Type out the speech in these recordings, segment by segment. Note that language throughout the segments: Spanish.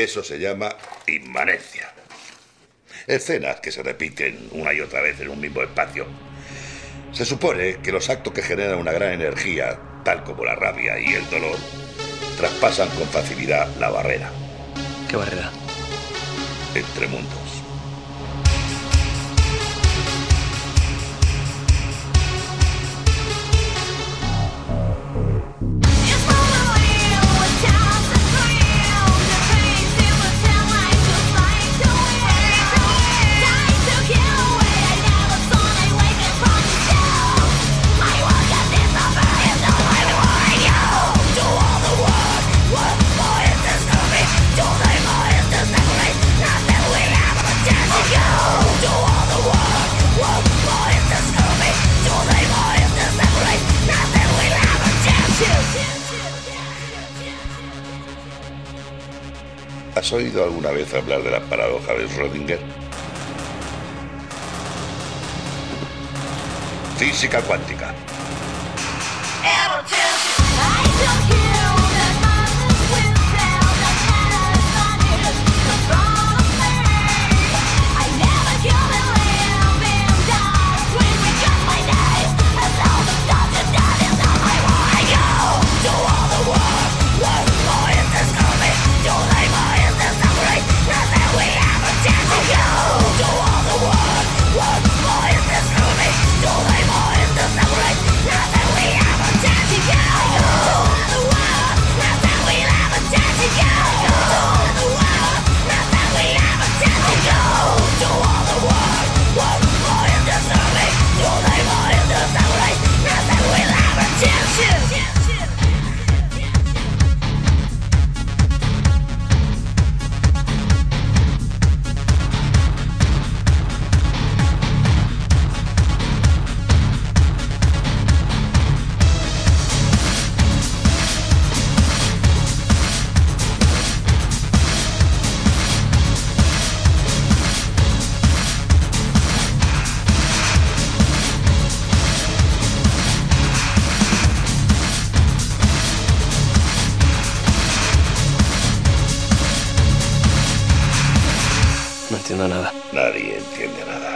Eso se llama inmanencia. Escenas que se repiten una y otra vez en un mismo espacio. Se supone que los actos que generan una gran energía, tal como la rabia y el dolor, traspasan con facilidad la barrera. ¿Qué barrera? Entre mundos. ¿Has oído alguna vez hablar de la paradoja de Schrödinger? Física cuántica. No entiendo nada. Nadie entiende nada.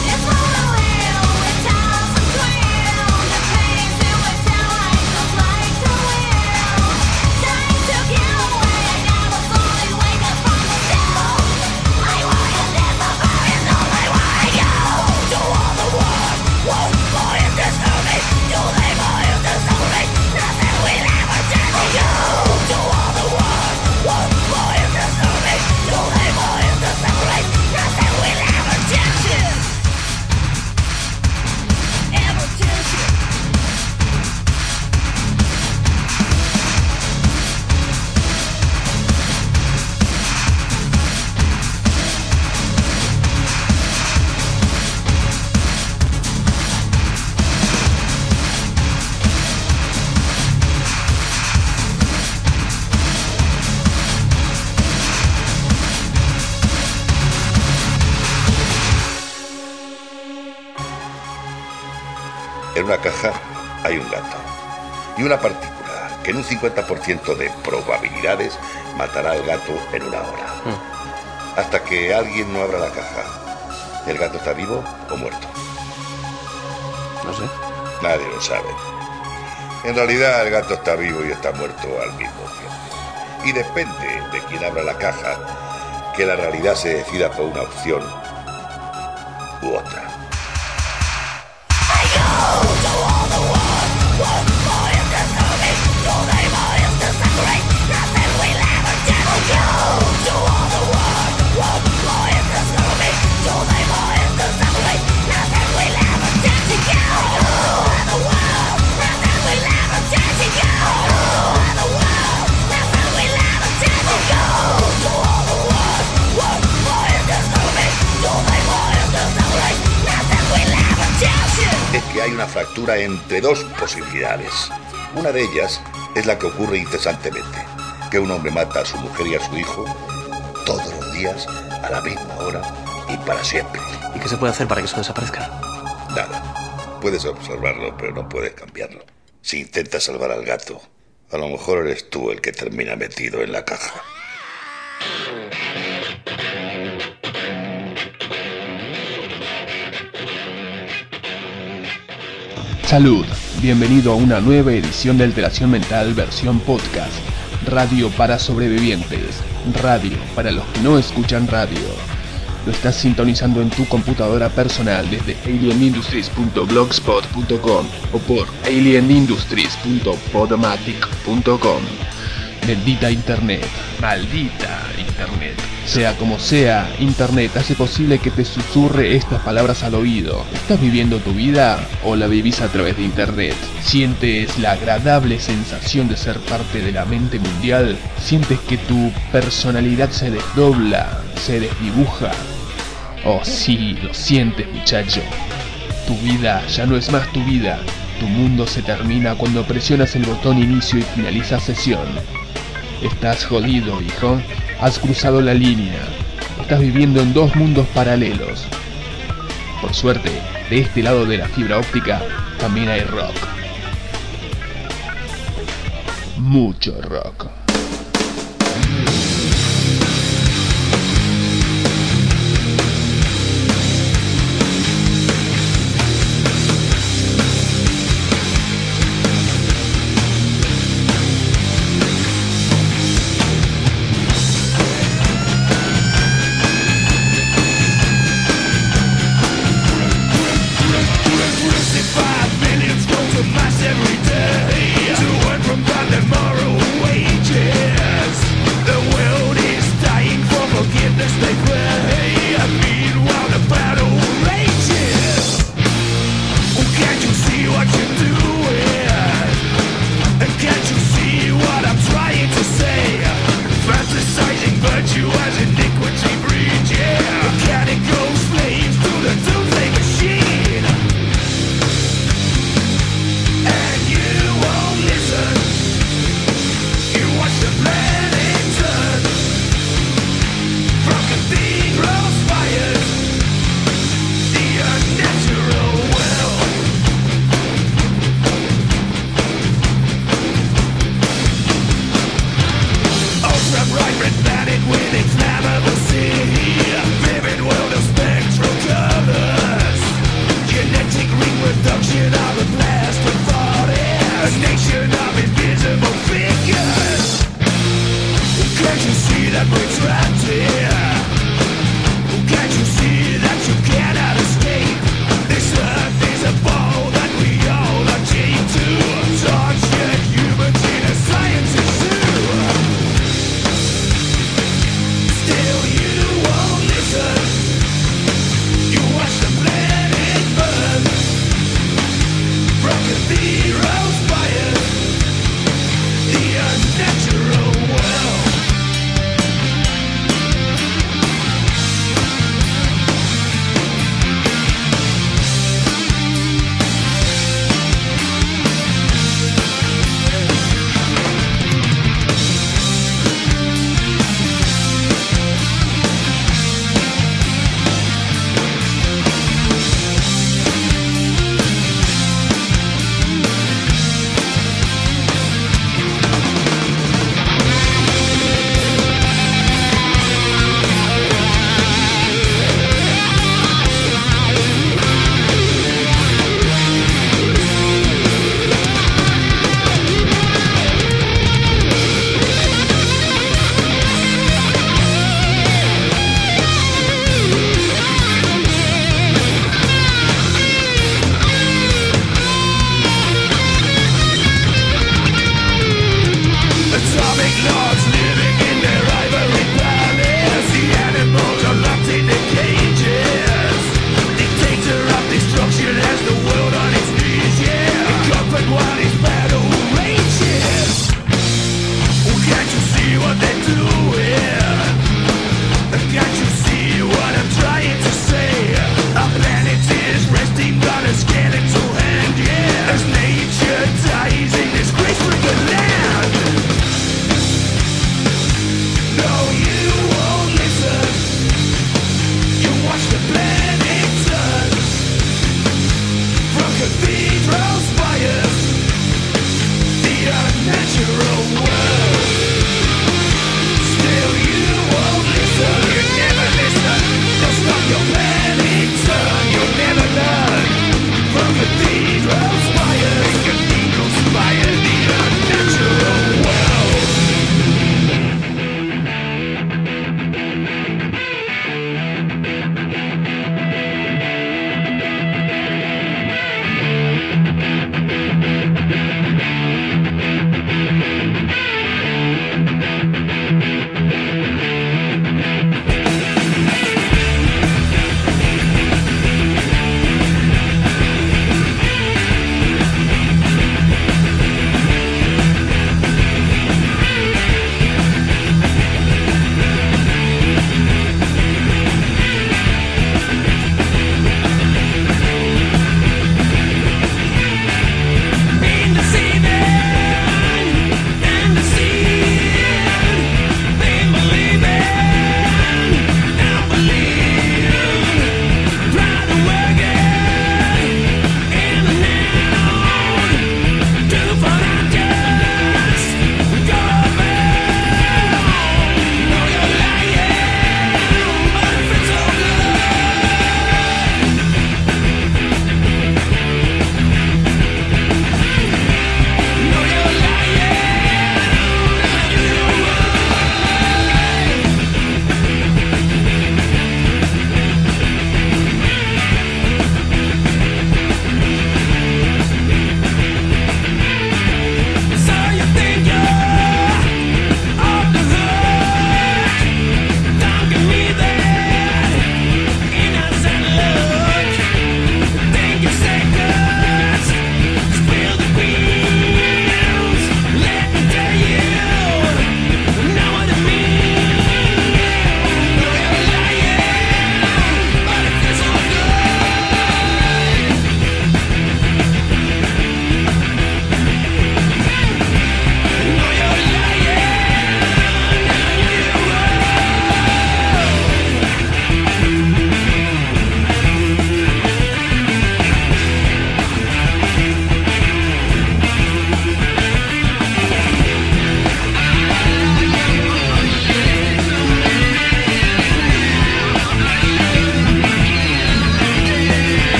En una caja hay un gato y una partícula que en un 50% de probabilidades matará al gato en una hora. Hasta que alguien no abra la caja. ¿El gato está vivo o muerto? No sé. Nadie lo sabe. En realidad el gato está vivo y está muerto al mismo tiempo. Y depende de quien abra la caja que la realidad se decida por una opción u otra. Es que hay una fractura entre dos posibilidades. Una de ellas es la que ocurre incesantemente, que un hombre mata a su mujer y a su hijo todos los días, a la misma hora y para siempre. ¿Y qué se puede hacer para que eso desaparezca? Nada. Puedes observarlo, pero no puedes cambiarlo. Si intentas salvar al gato, a lo mejor eres tú el que termina metido en la caja. Salud, bienvenido a una nueva edición de Alteración Mental versión podcast. Radio para sobrevivientes, radio para los que no escuchan radio. Lo estás sintonizando en tu computadora personal desde alienindustries.blogspot.com o por alienindustries.podomatic.com. Bendita Internet, maldita Internet. Sea como sea, Internet hace posible que te susurre estas palabras al oído. ¿Estás viviendo tu vida o la vivís a través de Internet? ¿Sientes la agradable sensación de ser parte de la mente mundial? ¿Sientes que tu personalidad se desdobla, se desdibuja? Oh sí, lo sientes, muchacho. Tu vida ya no es más tu vida. Tu mundo se termina cuando presionas el botón inicio y finaliza sesión. Estás jodido, hijo. Has cruzado la línea. Estás viviendo en dos mundos paralelos. Por suerte, de este lado de la fibra óptica también hay rock. Mucho rock.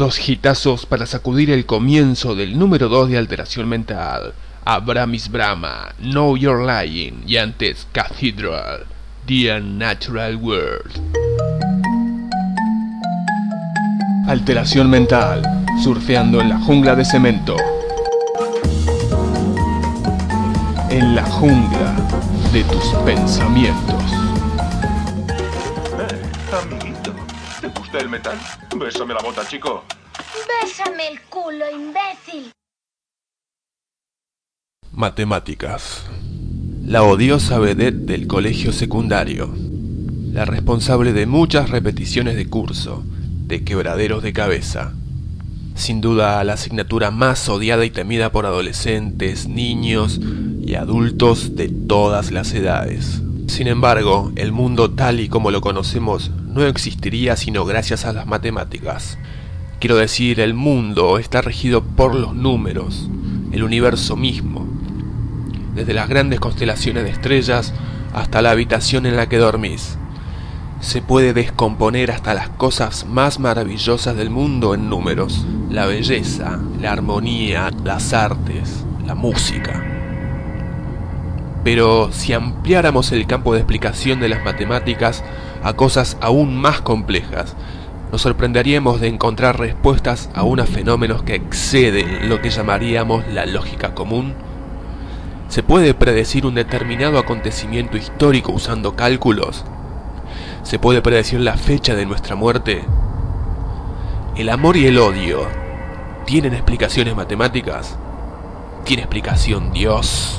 2 hitazos para sacudir el comienzo del número 2 de Alteración Mental. Abramis Brahma, Know You're Lying, y antes Cathedral, The Unnatural World. Alteración Mental, surfeando en la jungla de cemento. En la jungla de tus pensamientos. Amiguito, ¿te gusta el metal? Bésame la bota, chico. Bésame el culo, imbécil. Matemáticas. La odiosa vedette del colegio secundario. La responsable de muchas repeticiones de curso, de quebraderos de cabeza. Sin duda la asignatura más odiada y temida por adolescentes, niños y adultos de todas las edades. Sin embargo, el mundo tal y como lo conocemos no existiría sino gracias a las matemáticas. Quiero decir, el mundo está regido por los números, el universo mismo. Desde las grandes constelaciones de estrellas hasta la habitación en la que dormís. Se puede descomponer hasta las cosas más maravillosas del mundo en números. La belleza, la armonía, las artes, la música. Pero si ampliáramos el campo de explicación de las matemáticas a cosas aún más complejas, nos sorprenderíamos de encontrar respuestas aún a fenómenos que exceden lo que llamaríamos la lógica común. ¿Se puede predecir un determinado acontecimiento histórico usando cálculos? ¿Se puede predecir la fecha de nuestra muerte? ¿El amor y el odio tienen explicaciones matemáticas? ¿Tiene explicación Dios?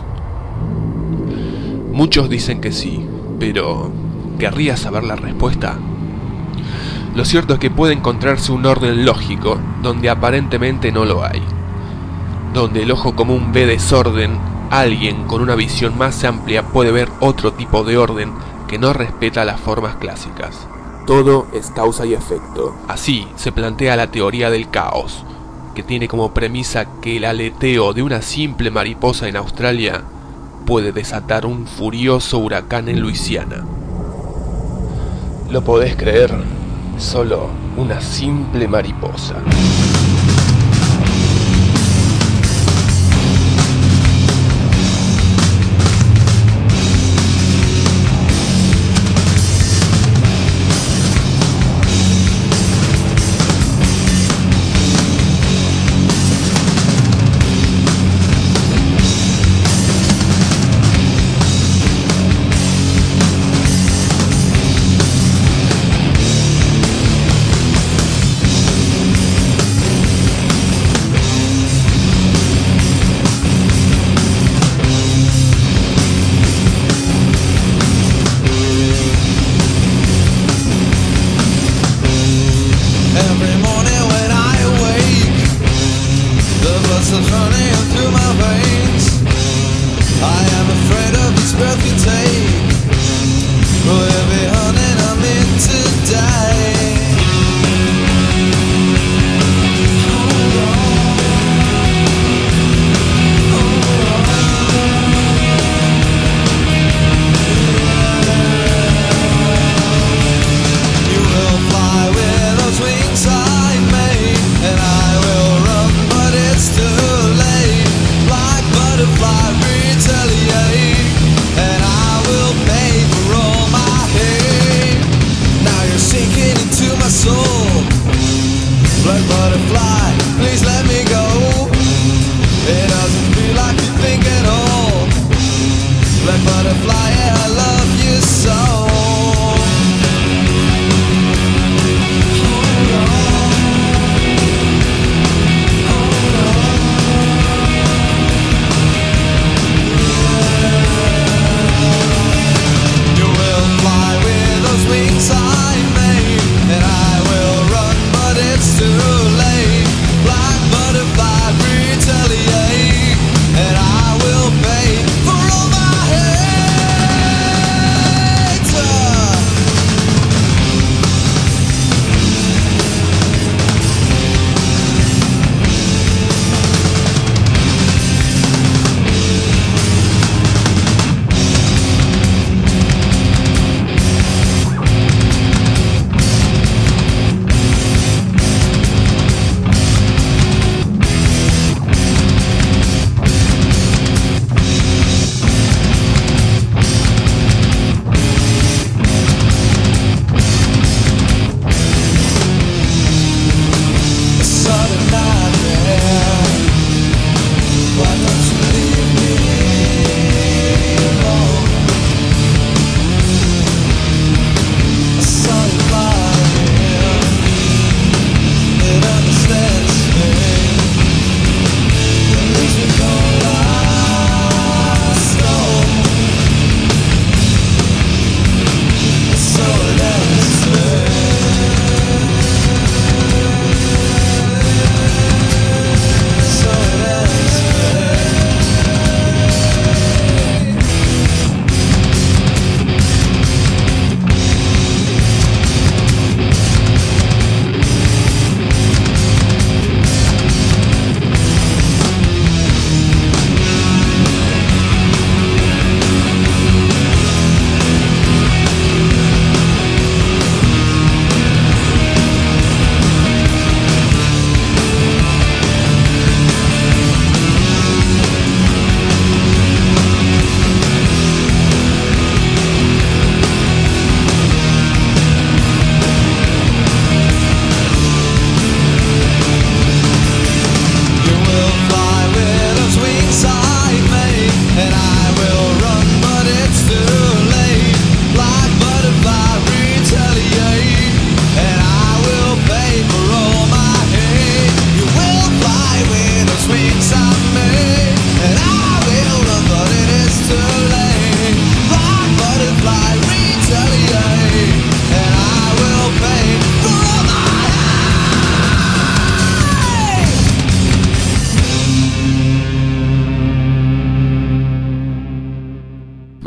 Muchos dicen que sí, pero ¿querrías saber la respuesta? Lo cierto es que puede encontrarse un orden lógico donde aparentemente no lo hay. Donde el ojo común ve desorden, alguien con una visión más amplia puede ver otro tipo de orden que no respeta las formas clásicas. Todo es causa y efecto. Así se plantea la teoría del caos, que tiene como premisa que el aleteo de una simple mariposa en Australia puede desatar un furioso huracán en Luisiana. ¿Lo podés creer? Solo una simple mariposa. And I will run, but it's too late.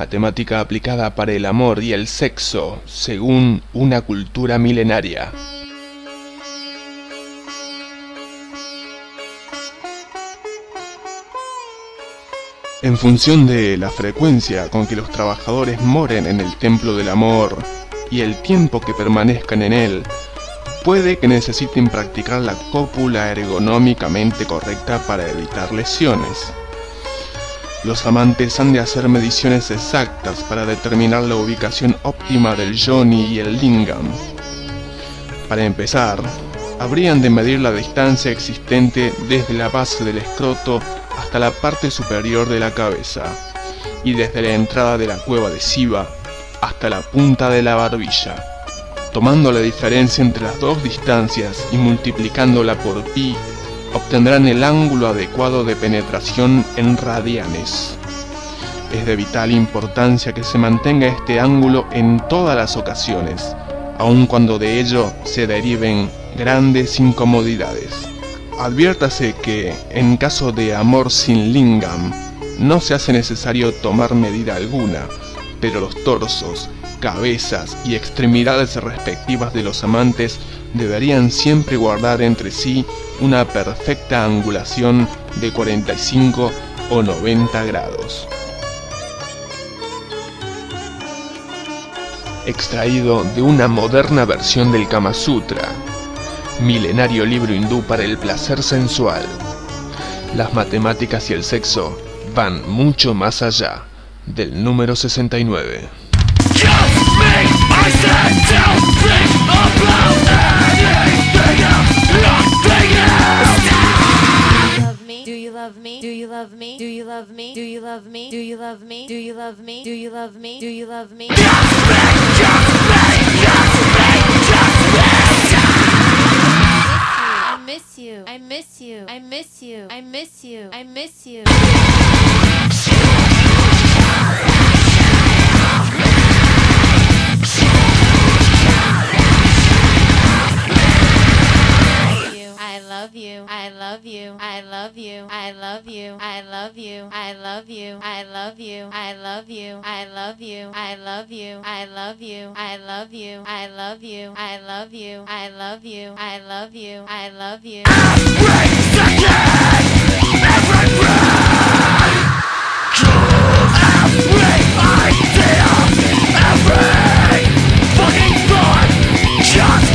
matemática aplicada para el amor y el sexo, según una cultura milenaria. En función de la frecuencia con que los trabajadores moren en el templo del amor y el tiempo que permanezcan en él, puede que necesiten practicar la cópula ergonómicamente correcta para evitar lesiones. Los amantes han de hacer mediciones exactas para determinar la ubicación óptima del yoni y el lingam. Para empezar, habrían de medir la distancia existente desde la base del escroto hasta la parte superior de la cabeza, y desde la entrada de la cueva de Siva hasta la punta de la barbilla. Tomando la diferencia entre las dos distancias y multiplicándola por pi, obtendrán el ángulo adecuado de penetración en radianes. Es de vital importancia que se mantenga este ángulo en todas las ocasiones, aun cuando de ello se deriven grandes incomodidades. Adviértase que, en caso de amor sin lingam, no se hace necesario tomar medida alguna, pero los torsos, cabezas y extremidades respectivas de los amantes deberían siempre guardar entre sí una perfecta angulación de 45 o 90 grados. Extraído de una moderna versión del Kama Sutra, milenario libro hindú para el placer sensual. Las matemáticas y el sexo van mucho más allá del número 69. Do you love me? Do you love me? Do you love me? Do you love me? Do you love me? Do you love me? Do you love me? Do you love me? I miss you. I miss you. I miss you. I miss you. I miss you. I love you. I love you. I love you. I love you. I love you. I love you. I love you. I love you. I love you. I love you. I love you. I love you. I love you. I love you. I love you. I love you. I love you. Every second, every breath, every idea, every fucking thought, just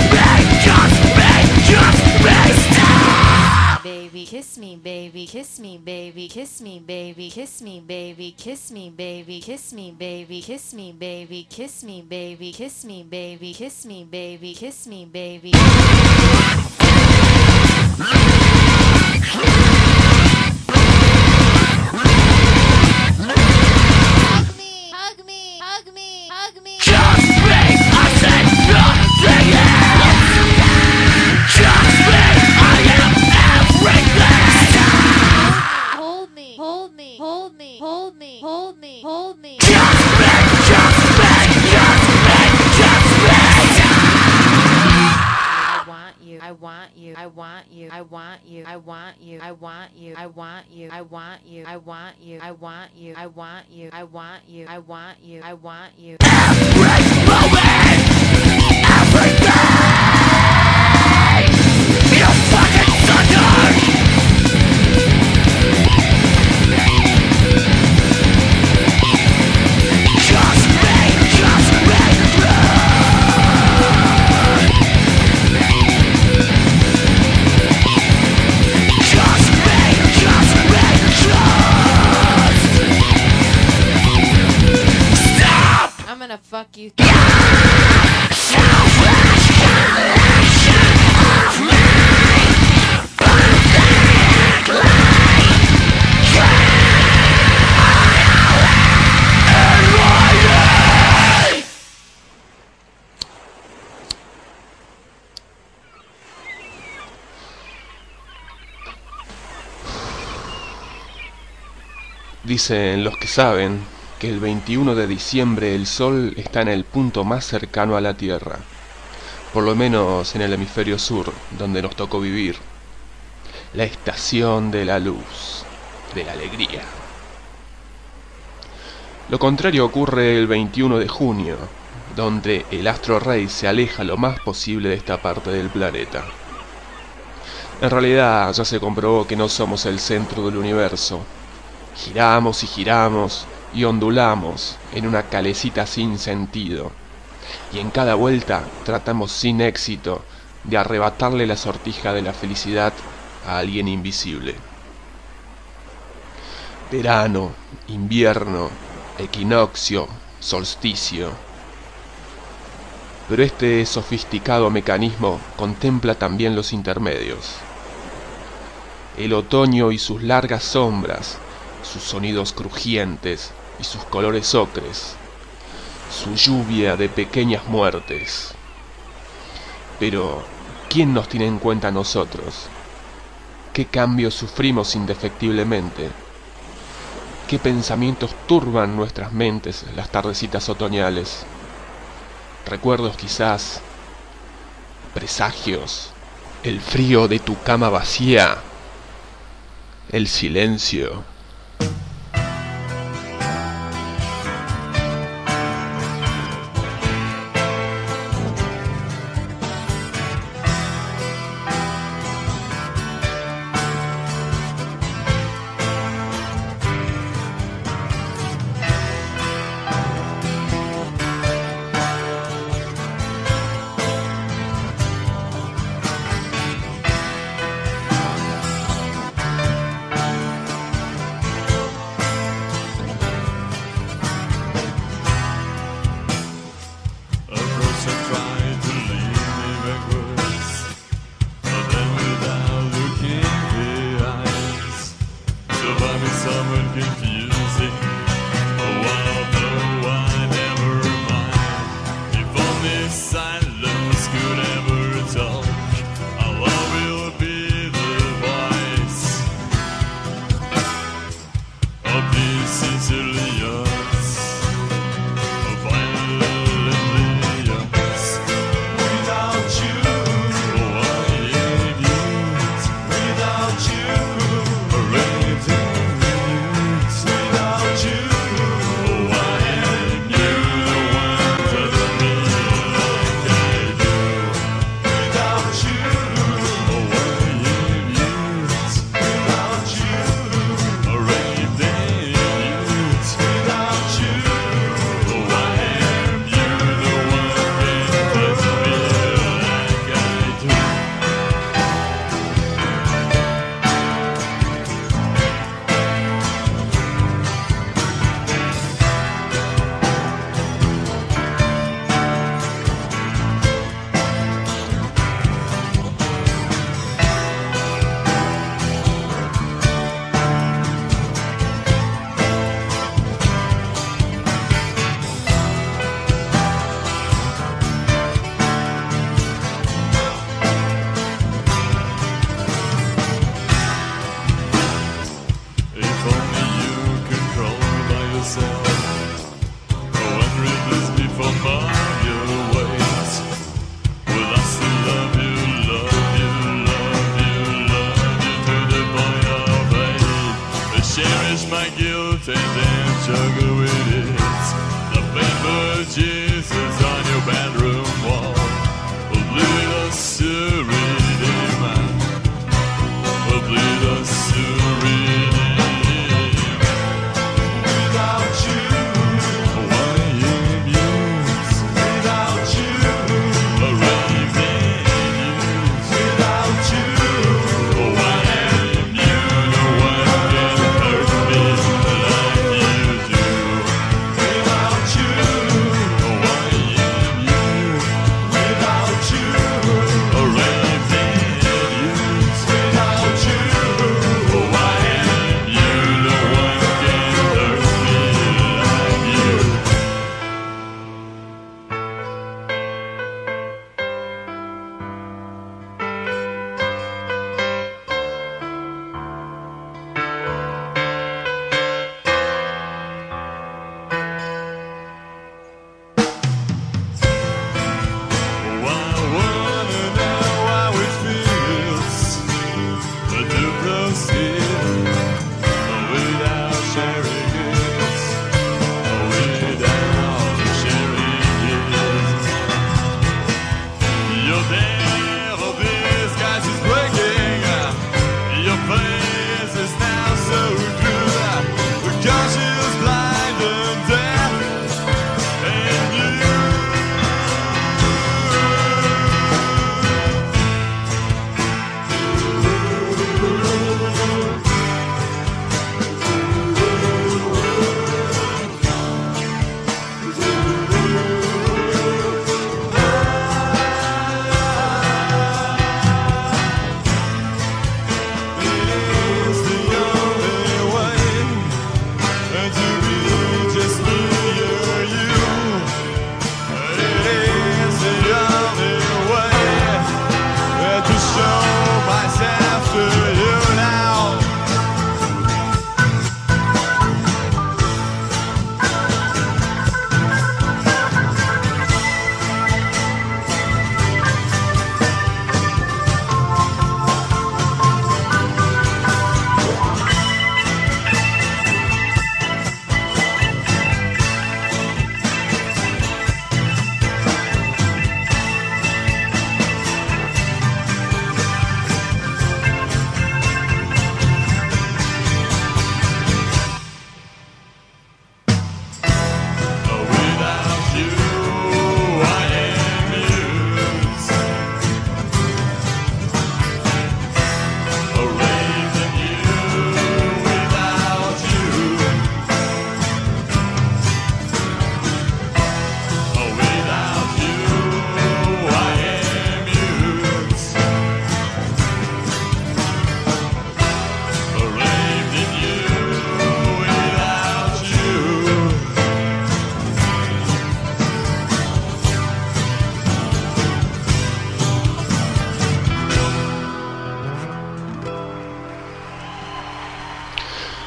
stop! Baby, kiss me, baby, kiss me, baby, kiss me, baby, kiss me, baby, kiss me, baby, kiss me, baby, kiss me, baby, kiss me, baby, kiss me, baby, kiss me, baby, kiss me, baby. Hug me, hug me, hug me, hug me. Just me, I said nothing else. Just me, I am everything. Hold me, hold me, hold me, hold me, hold me, hold me. Just me, just me, just me, just me. I want you, I want you, I want you, I want you, I want you, I want you, I want you, I want you, I want you, I want you, I want you, I want you, I want you, I want you. Every moment, everything. You fucking sucker. Just stop! I'm gonna fuck you. Dicen los que saben que el 21 de diciembre el Sol está en el punto más cercano a la Tierra, por lo menos en el hemisferio sur, donde nos tocó vivir. La estación de la luz, de la alegría. Lo contrario ocurre el 21 de junio, donde el astro rey se aleja lo más posible de esta parte del planeta. En realidad ya se comprobó que no somos el centro del universo. Giramos y giramos y ondulamos en una calecita sin sentido. Y en cada vuelta tratamos sin éxito de arrebatarle la sortija de la felicidad a alguien invisible. Verano, invierno, equinoccio, solsticio. Pero este sofisticado mecanismo contempla también los intermedios. El otoño y sus largas sombras, sus sonidos crujientes y sus colores ocres, su lluvia de pequeñas muertes. Pero, ¿quién nos tiene en cuenta a nosotros? ¿Qué cambios sufrimos indefectiblemente? ¿Qué pensamientos turban nuestras mentes en las tardecitas otoñales? Recuerdos quizás, presagios, el frío de tu cama vacía, el silencio.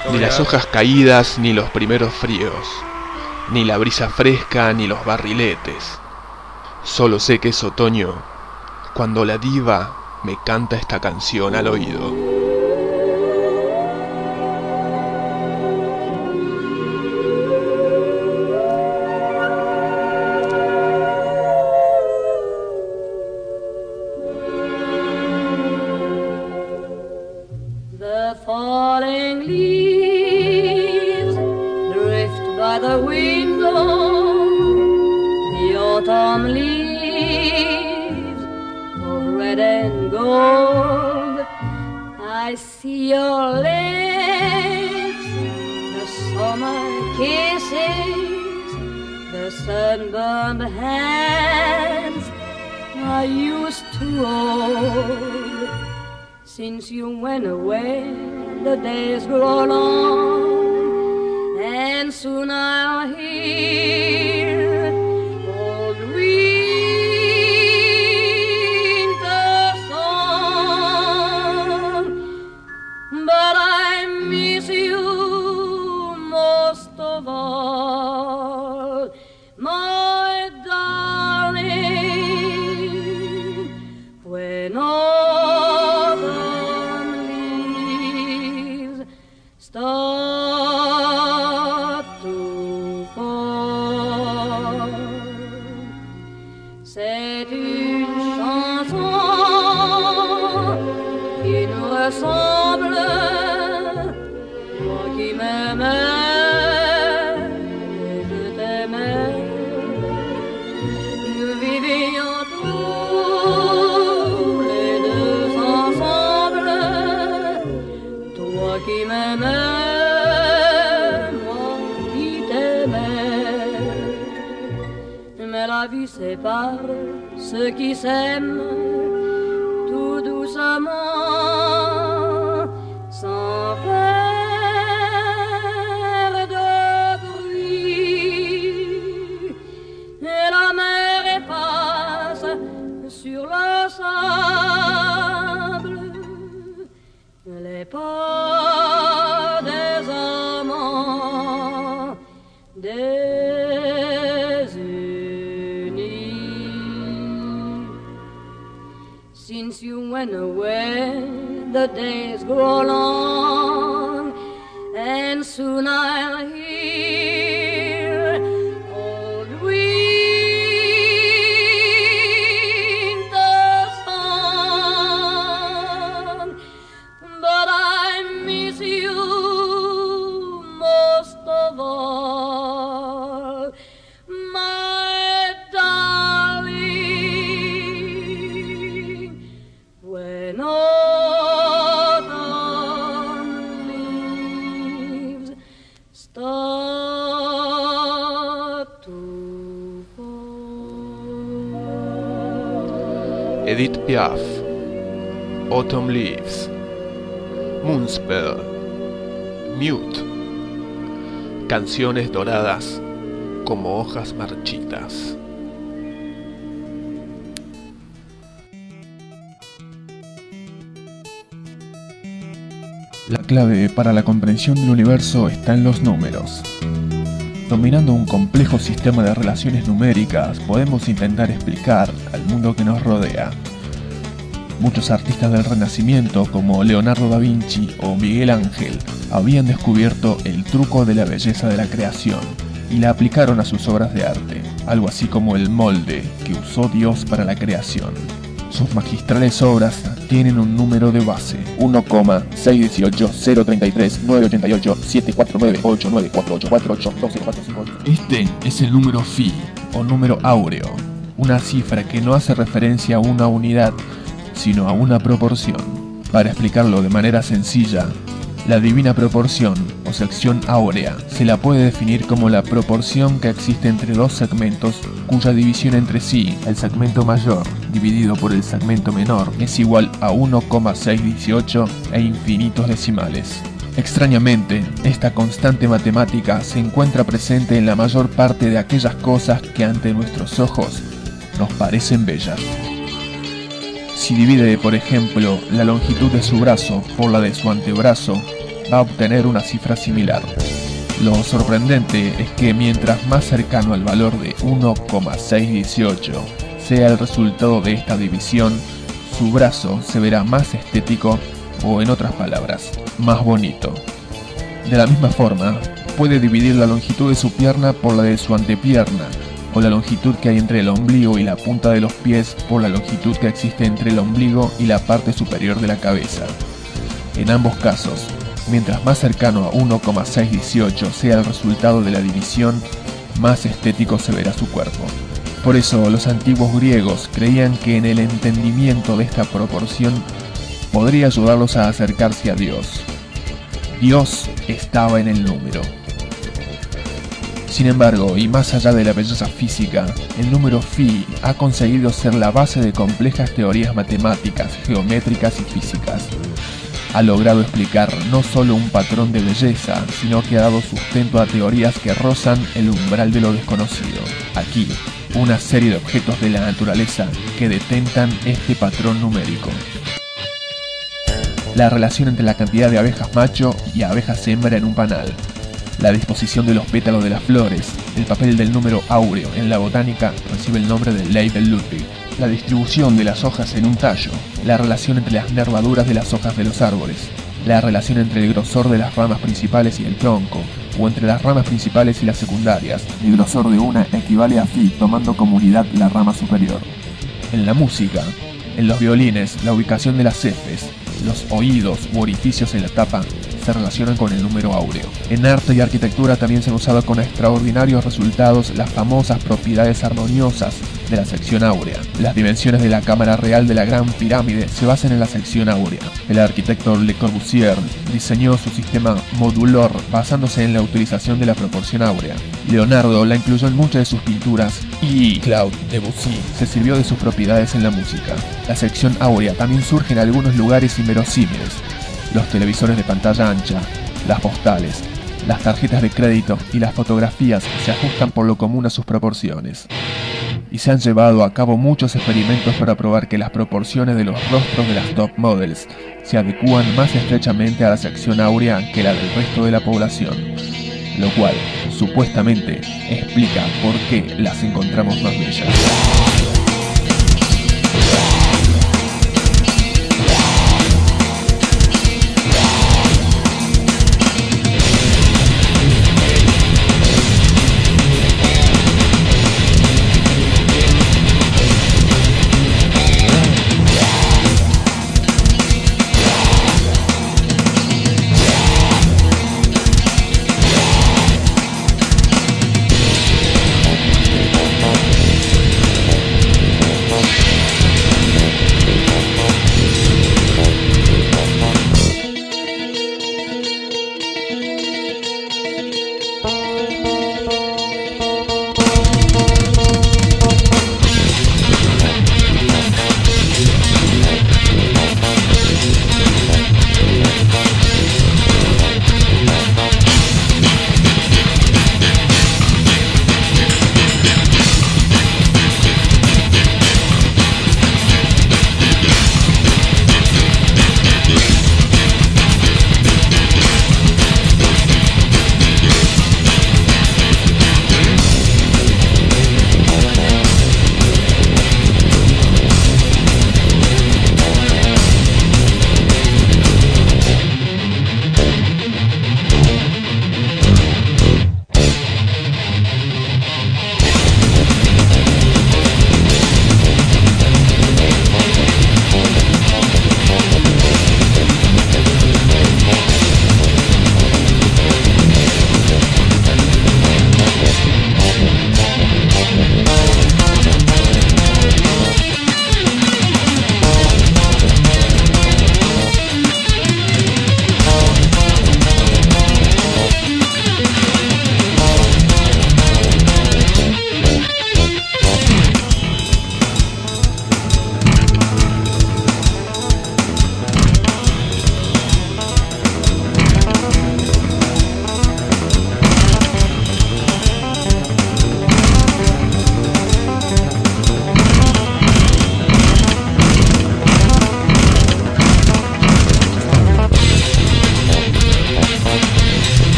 Ni las hojas caídas, ni los primeros fríos, ni la brisa fresca, ni los barriletes. Solo sé que es otoño cuando la diva me canta esta canción al oído. The falling leaves drift by the window, the autumn leaves of red and gold. I see your lips, the summer kisses, the sunburned hands I used to hold. Since you went away, the days grow long, and soon I'll hear old winter song. But I miss you most of all, my darling. When start to fall. C'est une chanson qui nous ressemble, moi qui m'aimais et je t'aimais. Nous vivions tous les deux ensemble, toi qui m'aimais. La vie sépare ceux qui s'aiment tout doucement, sans faire de bruit. Et la mer passe sur le sable, les pas des amants, Since you went away, the days grow long, and soon I'll hear old winter song. But I miss you most of all, my darling. When autumn leaves start to fall. Edith Piaf, Autumn Leaves, Moonspell, Mute, canciones doradas como hojas marchitas. La clave para la comprensión del universo está en los números. Dominando un complejo sistema de relaciones numéricas, podemos intentar explicar al mundo que nos rodea. Muchos artistas del Renacimiento, como Leonardo da Vinci o Miguel Ángel, habían descubierto el truco de la belleza de la creación y la aplicaron a sus obras de arte, algo así como el molde que usó Dios para la creación. Sus magistrales obras tienen un número de base: 1,618-033-988-749-894848481245. Este es el número Phi, o número áureo, una cifra que no hace referencia a una unidad, sino a una proporción. Para explicarlo de manera sencilla, la divina proporción, o sección áurea, se la puede definir como la proporción que existe entre dos segmentos cuya división entre sí, el segmento mayor dividido por el segmento menor, es igual a 1,618 e infinitos decimales. Extrañamente, esta constante matemática se encuentra presente en la mayor parte de aquellas cosas que ante nuestros ojos nos parecen bellas. Si divide, por ejemplo, la longitud de su brazo por la de su antebrazo, va a obtener una cifra similar. Lo sorprendente es que mientras más cercano al valor de 1,618 sea el resultado de esta división, su brazo se verá más estético o, en otras palabras, más bonito. De la misma forma, puede dividir la longitud de su pierna por la de su antepierna, o la longitud que hay entre el ombligo y la punta de los pies por la longitud que existe entre el ombligo y la parte superior de la cabeza. En ambos casos, mientras más cercano a 1,618 sea el resultado de la división, más estético se verá su cuerpo. Por eso los antiguos griegos creían que en el entendimiento de esta proporción podría ayudarlos a acercarse a Dios. Dios estaba en el número. Sin embargo, y más allá de la belleza física, el número phi ha conseguido ser la base de complejas teorías matemáticas, geométricas y físicas. Ha logrado explicar no solo un patrón de belleza, sino que ha dado sustento a teorías que rozan el umbral de lo desconocido. Aquí, una serie de objetos de la naturaleza que detentan este patrón numérico. La relación entre la cantidad de abejas macho y abejas hembra en un panal. La disposición de los pétalos de las flores. El papel del número áureo en la botánica recibe el nombre de ley de Ludwig. La distribución de las hojas en un tallo. La relación entre las nervaduras de las hojas de los árboles. La relación entre el grosor de las ramas principales y el tronco, o entre las ramas principales y las secundarias. El grosor de una equivale a phi, tomando como unidad la rama superior. En la música, en los violines, la ubicación de las Fs, los oídos u orificios en la tapa se relacionan con el número áureo. En arte y arquitectura también se han usado con extraordinarios resultados las famosas propiedades armoniosas de la sección áurea. Las dimensiones de la cámara real de la Gran Pirámide se basan en la sección áurea. El arquitecto Le Corbusier diseñó su sistema modular basándose en la utilización de la proporción áurea. Leonardo la incluyó en muchas de sus pinturas y Claude Debussy se sirvió de sus propiedades en la música. La sección áurea también surge en algunos lugares inverosímiles. Los televisores de pantalla ancha, las postales, las tarjetas de crédito y las fotografías se ajustan por lo común a sus proporciones. Y se han llevado a cabo muchos experimentos para probar que las proporciones de los rostros de las top models se adecúan más estrechamente a la sección áurea que la del resto de la población, lo cual, supuestamente, explica por qué las encontramos más bellas.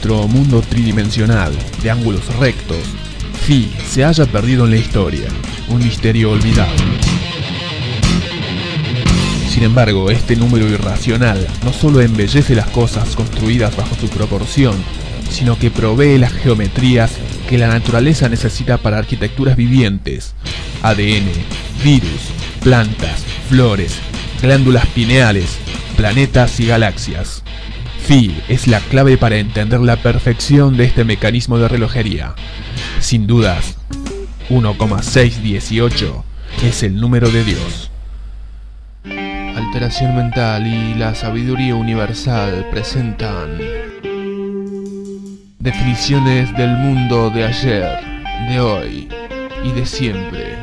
nuestro mundo tridimensional, de ángulos rectos, Phi se haya perdido en la historia, un misterio olvidado. Sin embargo, este número irracional no solo embellece las cosas construidas bajo su proporción, sino que provee las geometrías que la naturaleza necesita para arquitecturas vivientes, ADN, virus, plantas, flores, glándulas pineales, planetas y galaxias. Phi es la clave para entender la perfección de este mecanismo de relojería. Sin dudas, 1,618 es el número de Dios. Alteración Mental y la Sabiduría Universal presentan definiciones del mundo de ayer, de hoy y de siempre.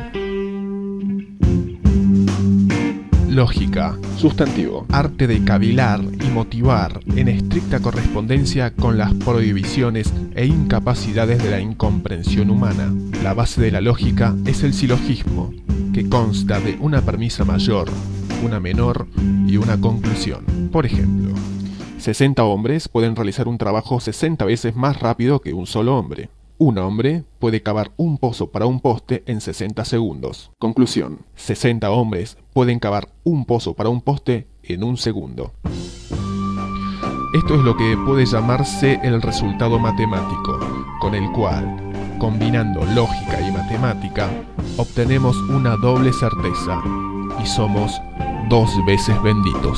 Lógica. Sustantivo. Arte de cavilar y motivar en estricta correspondencia con las prohibiciones e incapacidades de la incomprensión humana. La base de la lógica es el silogismo, que consta de una premisa mayor, una menor y una conclusión. Por ejemplo, 60 hombres pueden realizar un trabajo 60 veces más rápido que un solo hombre. Un hombre puede cavar un pozo para un poste en 60 segundos. Conclusión: 60 hombres pueden cavar un pozo para un poste en un segundo. Esto es lo que puede llamarse el resultado matemático, con el cual, combinando lógica y matemática, obtenemos una doble certeza, y somos 2 veces benditos.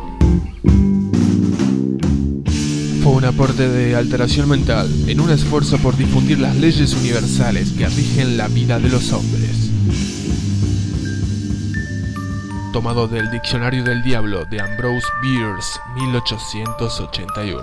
Fue un aporte de Alteración Mental en un esfuerzo por difundir las leyes universales que rigen la vida de los hombres. Tomado del Diccionario del Diablo de Ambrose Bierce, 1881.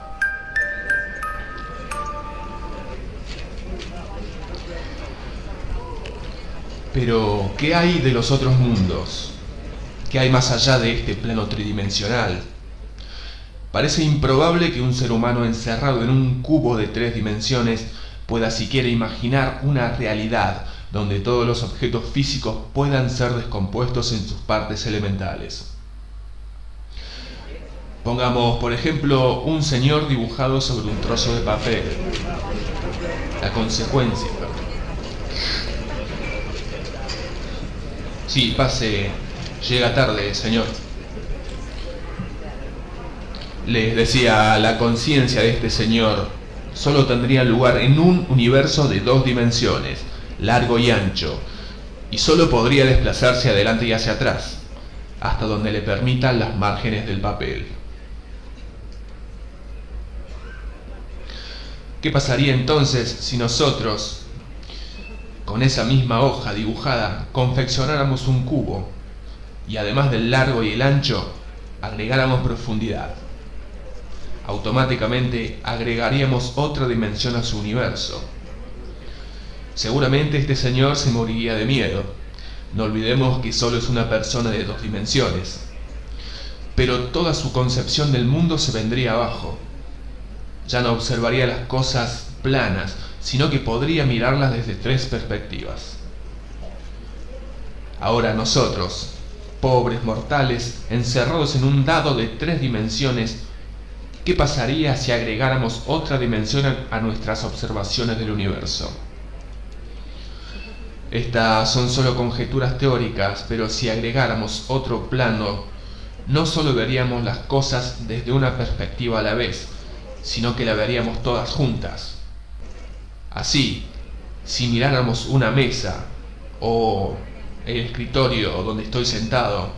Pero, ¿qué hay de los otros mundos? ¿Qué hay más allá de este plano tridimensional? Parece improbable que un ser humano encerrado en un cubo de 3 dimensiones pueda siquiera imaginar una realidad donde todos los objetos físicos puedan ser descompuestos en sus partes elementales. Pongamos, por ejemplo, un señor dibujado sobre un trozo de papel. La consecuencia, Sí, pase. Llega tarde, señor. Les decía, la conciencia de este señor solo tendría lugar en un universo de 2 dimensiones, largo y ancho, y solo podría desplazarse adelante y hacia atrás, hasta donde le permitan las márgenes del papel. ¿Qué pasaría entonces si nosotros, con esa misma hoja dibujada, confeccionáramos un cubo y además del largo y el ancho, agregáramos profundidad? Automáticamente agregaríamos otra dimensión a su universo. Seguramente este señor se moriría de miedo. No olvidemos que solo es una persona de 2 dimensiones. Pero toda su concepción del mundo se vendría abajo. Ya no observaría las cosas planas, sino que podría mirarlas desde 3 perspectivas. Ahora nosotros, pobres mortales, encerrados en un dado de 3 dimensiones, ¿qué pasaría si agregáramos otra dimensión a nuestras observaciones del universo? Estas son solo conjeturas teóricas, pero si agregáramos otro plano, no solo veríamos las cosas desde una perspectiva a la vez, sino que la veríamos todas juntas. Así, si miráramos una mesa o el escritorio donde estoy sentado,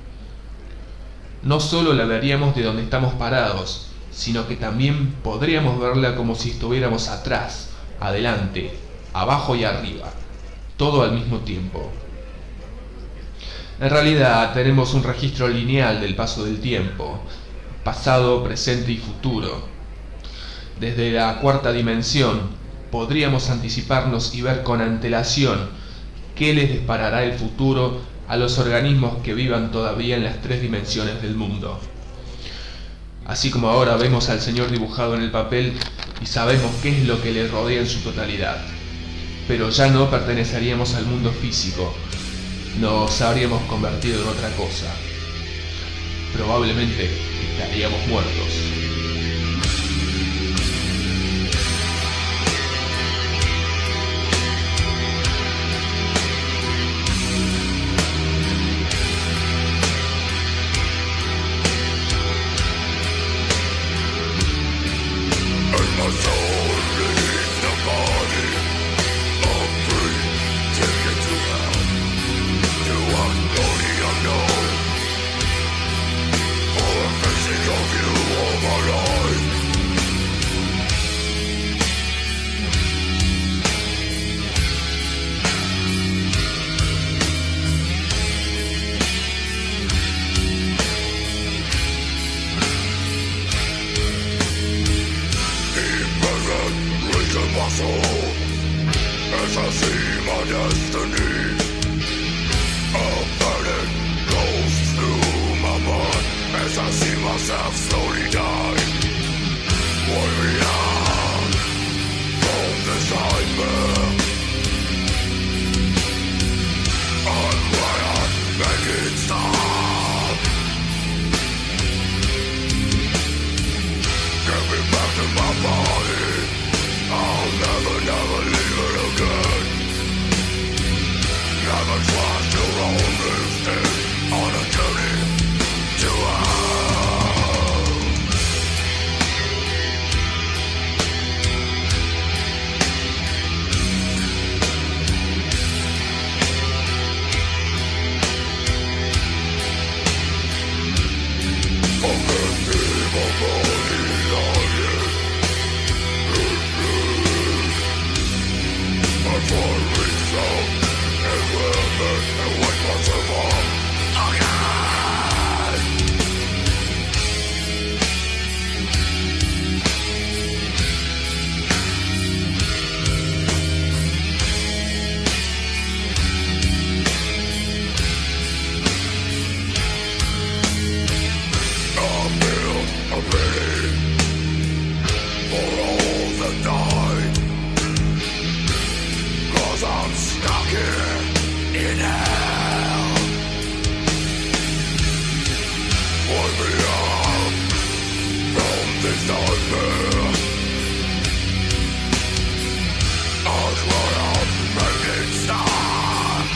no solo la veríamos de donde estamos parados, sino que también podríamos verla como si estuviéramos atrás, adelante, abajo y arriba, todo al mismo tiempo. En realidad tenemos un registro lineal del paso del tiempo, pasado, presente y futuro. Desde la 4ª dimensión podríamos anticiparnos y ver con antelación qué les disparará el futuro a los organismos que vivan todavía en las 3 dimensiones del mundo. Así como ahora vemos al señor dibujado en el papel y sabemos qué es lo que le rodea en su totalidad, pero ya no perteneceríamos al mundo físico, nos habríamos convertido en otra cosa. Probablemente estaríamos muertos. my destiny. A burden goes through my mind as I see myself slowly die. Wandering out from this nightmare, I'm glad I make it stop. Get me back to my body. I'll never, never leave it again. Never trust your own instinct on a journey to hell. Forget me, my body lying. My phone rings out and women and wake myself up again. I feel a pity for all that died. 'Cause I'm stuck here in hell. Let me out from this nightmare. I'll try out, make it stop.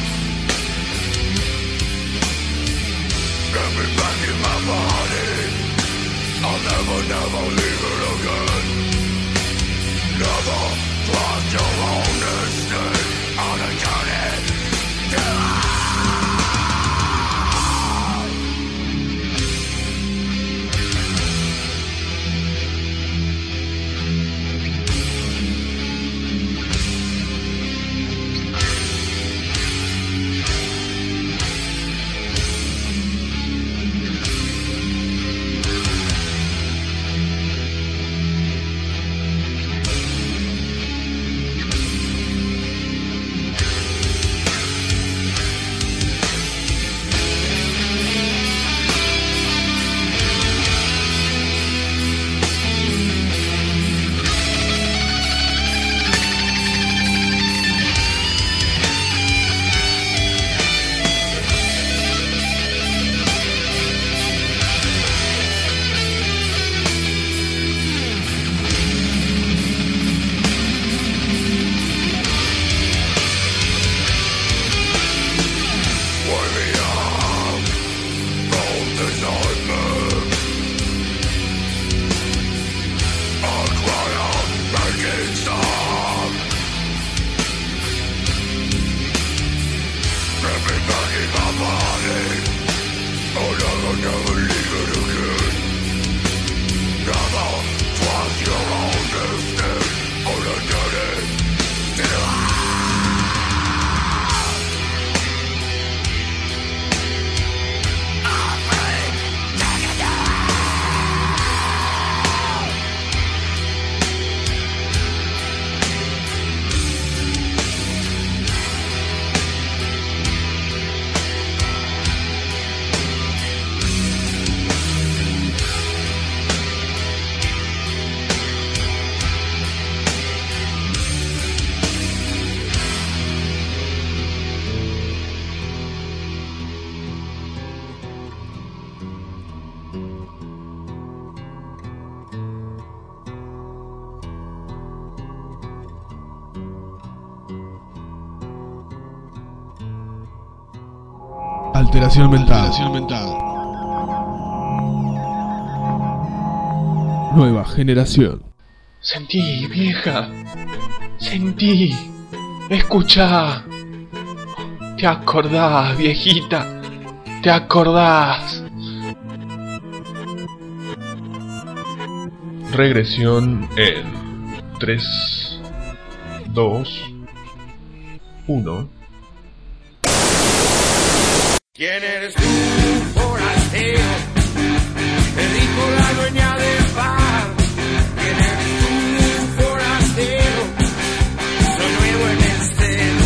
Get me back in my body. I'll never, never leave it again. Never trust your own instinct on a journey to hell. Alteración mental. Nueva generación. Sentí, vieja. Sentí. Escuchá. ¿Te acordás, viejita? ¿Te acordás? Regresión en 3, 2, 1. ¿Quién eres tú, forastero? Te dijo la dueña del bar. ¿Quién eres tú, forastero? Soy nuevo en este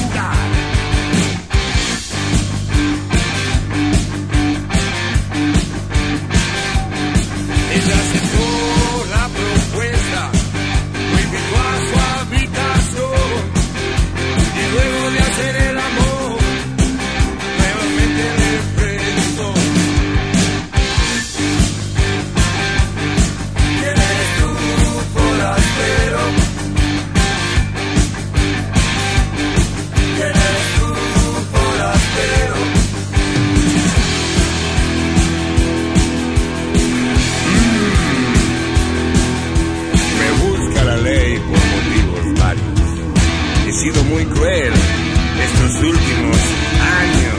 estos últimos años.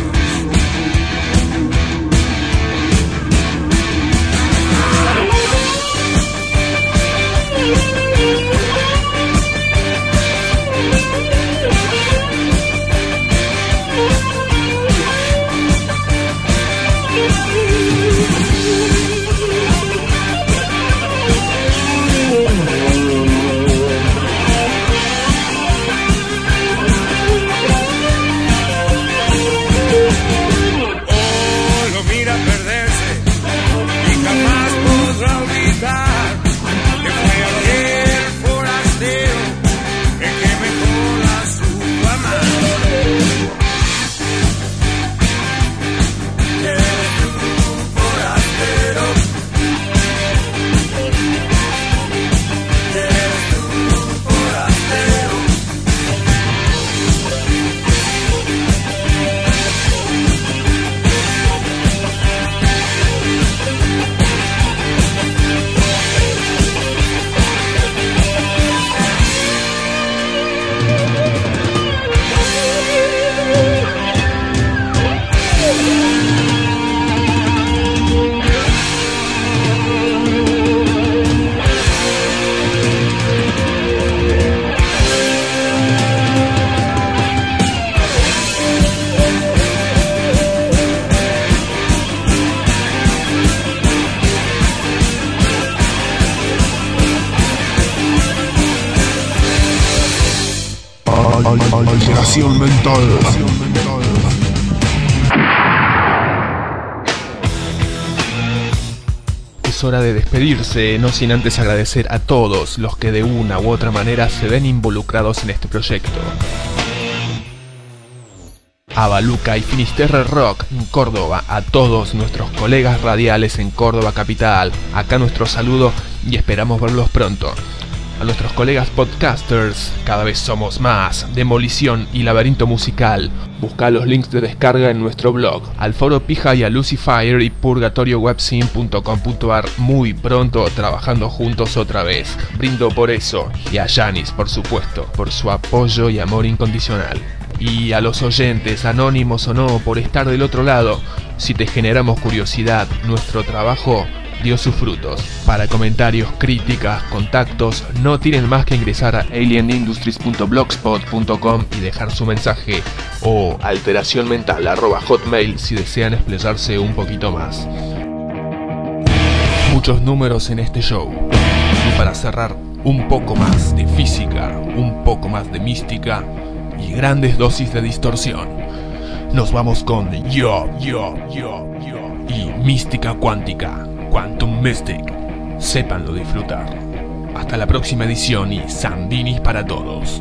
Alteración mental. Es hora de despedirse, no sin antes agradecer a todos los que de una u otra manera se ven involucrados en este proyecto. A Baluca y Finisterre Rock en Córdoba, a todos nuestros colegas radiales en Córdoba capital, acá nuestro saludo y esperamos verlos pronto. A nuestros colegas podcasters, cada vez somos más, Demolición y Laberinto Musical. Busca los links de descarga en nuestro blog, al Foro Pija y a Lucifer y purgatoriowebscene.com.ar, muy pronto trabajando juntos otra vez. Brindo por eso, y a Yanis, por supuesto, por su apoyo y amor incondicional. Y a los oyentes, anónimos o no, por estar del otro lado, si te generamos curiosidad, nuestro trabajo dio sus frutos. Para comentarios, críticas, contactos, no tienen más que ingresar a alienindustries.blogspot.com y dejar su mensaje, o alteracionmental@hotmail si desean explayarse un poquito más. Muchos números en este show, y para cerrar, un poco más de física, un poco más de mística y grandes dosis de distorsión. Nos vamos con Yo y Mística Cuántica, Quantum Mystic. Sépanlo disfrutar. Hasta la próxima edición y Sandinis para todos.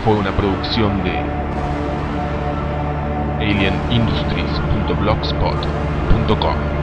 fue una producción de alienindustries.blogspot.com.